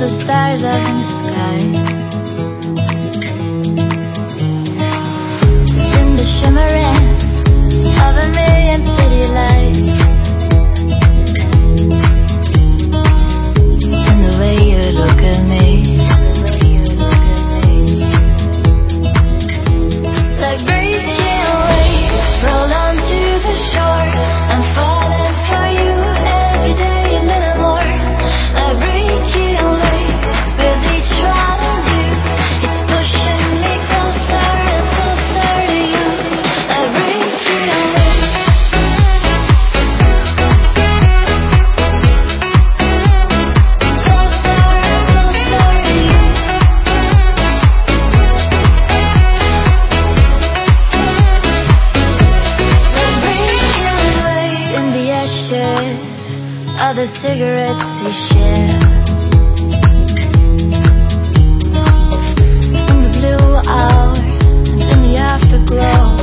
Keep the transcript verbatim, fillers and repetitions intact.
the stars up in the sky. It's in the shimmering of a million city lights. It's in the way you look at me. Like breaking waves roll onto the shore. I'm falling for you every day a little more. Like breaking waves with each rendezvous. It's pushing me closer and closer to you. Like breaking waves. Closer and closer to you. Like breaking away in the ashes of the cigarettes we share. In the blue hours, in the afterglow.